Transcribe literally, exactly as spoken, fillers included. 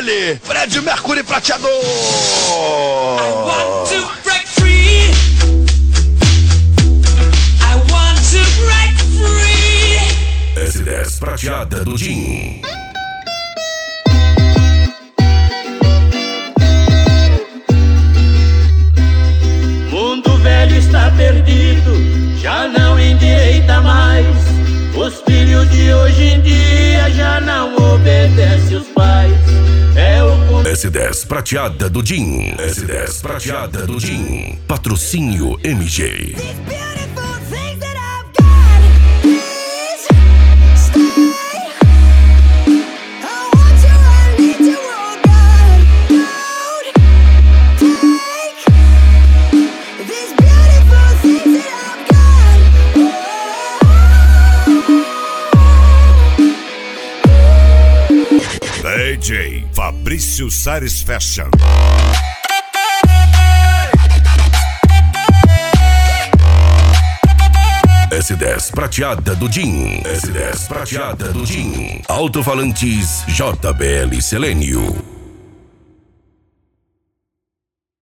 ele, Fred Mercury Prateador. I want to break free. I want to break free. S dez Prateada do Jim. Mundo velho está perdido, já não endireita mais. Os filhos de hoje em dia já não obedecem os pais. É o S dez Prateada do Jim. S dez Prateada do Jim. Patrocínio M G. D J Fabrício Sares Fashion. S dez Prateada do Jim. S dez Prateada do Jim. Alto-falantes J B L Selênio.